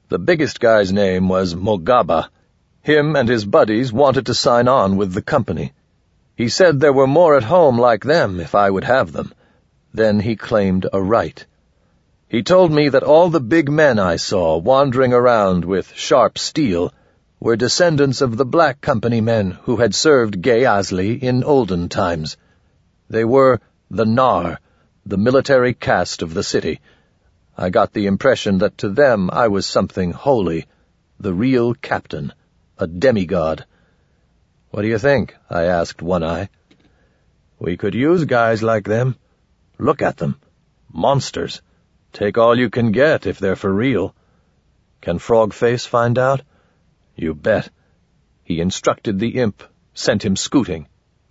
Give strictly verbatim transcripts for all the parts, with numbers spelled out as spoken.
The biggest guy's name was Mogaba. Him and his buddies wanted to sign on with the company. He said there were more at home like them if I would have them. Then he claimed a right. He told me that all the big men I saw wandering around with sharp steel were descendants of the Black Company men who had served Geazli in olden times. They were the Nar, the military caste of the city. I got the impression that to them I was something holy, the real captain, a demigod. "What do you think?" I asked One-Eye. "We could use guys like them. Look at them. Monsters. Take all you can get if they're for real. Can Frog-Face find out?" "You bet." He instructed the imp, sent him scooting.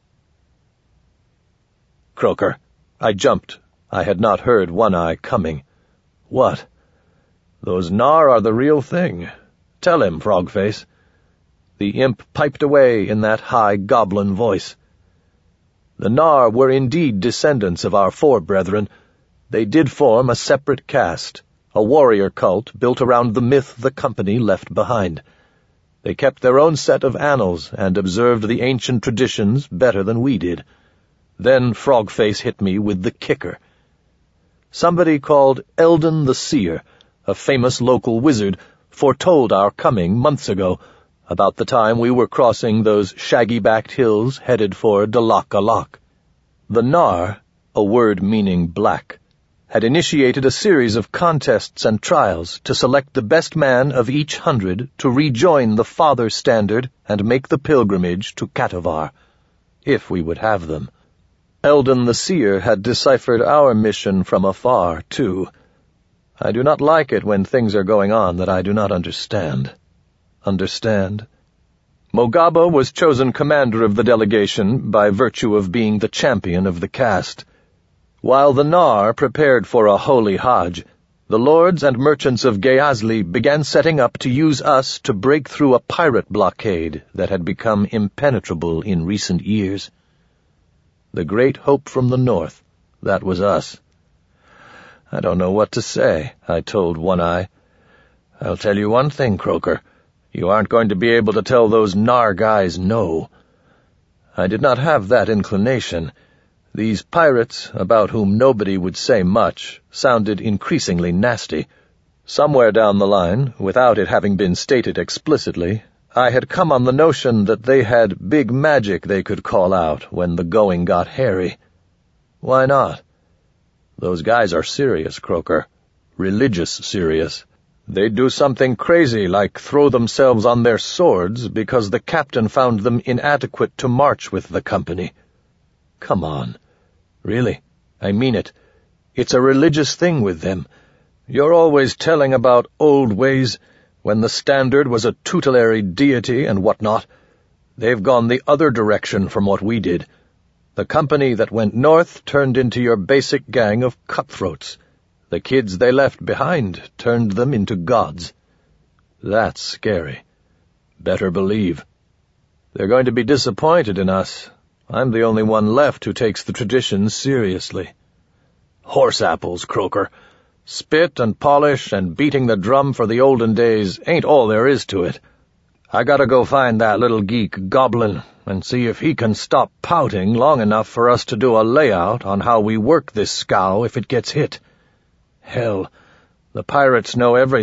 Croaker. I jumped. I had not heard One-Eye coming. "What?" "Those Nar are the real thing. Tell him, Frog-Face." The imp piped away in that high goblin voice. The Nar were indeed descendants of our forebrethren. They did form a separate caste, a warrior cult built around the myth the company left behind. They kept their own set of annals and observed the ancient traditions better than we did. Then Frog-Face hit me with the kicker. Somebody called Eldon the Seer, a famous local wizard, foretold our coming months ago, about the time we were crossing those shaggy-backed hills headed for Dalak-Alak. The Nar, a word meaning black, had initiated a series of contests and trials to select the best man of each hundred to rejoin the Father Standard and make the pilgrimage to Katavar, if we would have them. Eldon the Seer had deciphered our mission from afar, too. I do not like it when things are going on that I do not understand. Understand? Mogaba was chosen commander of the delegation by virtue of being the champion of the caste. While the Nar prepared for a holy Hajj, the lords and merchants of Geazli began setting up to use us to break through a pirate blockade that had become impenetrable in recent years. The great hope from the north, that was us. "I don't know what to say," I told One-Eye. "I'll tell you one thing, Croaker. You aren't going to be able to tell those Nar guys no." I did not have that inclination. These pirates, about whom nobody would say much, sounded increasingly nasty. Somewhere down the line, without it having been stated explicitly, I had come on the notion that they had big magic they could call out when the going got hairy. Why not? Those guys are serious, Croaker. Religious serious. They'd do something crazy like throw themselves on their swords because the captain found them inadequate to march with the company. Come on. Really, I mean it. It's a religious thing with them. You're always telling about old ways, when the Standard was a tutelary deity and whatnot. They've gone the other direction from what we did. The company that went north turned into your basic gang of cutthroats. The kids they left behind turned them into gods. That's scary. Better believe. They're going to be disappointed in us. I'm the only one left who takes the traditions seriously. Horse apples, Croaker. Spit and polish and beating the drum for the olden days ain't all there is to it. I gotta go find that little geek Goblin and see if he can stop pouting long enough for us to do a layout on how we work this scow if it gets hit. Hell, the pirates know everything.